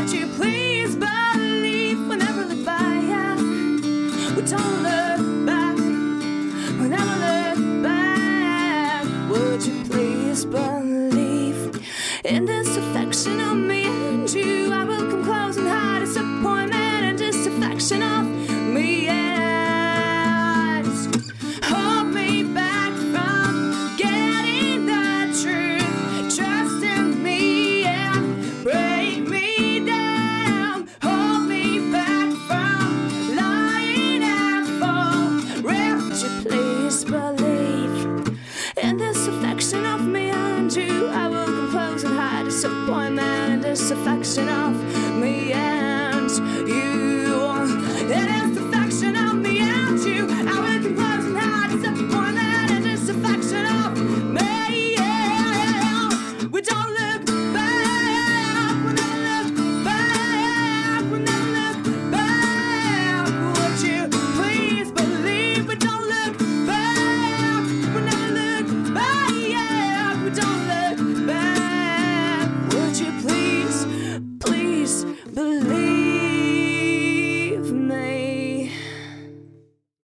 Would you please believe whenever I look back? We don't look back. Whenever I look back, would you please believe in this affection of me and you? I will come close and hide disappointment and disaffection of me. Yeah, just hold me back from getting the truth. Trust in me and break me down. Hold me back from lying and fall. Would you please believe in this affection of me and you? I will come close and hide disappointment and disaffection of me. Yeah.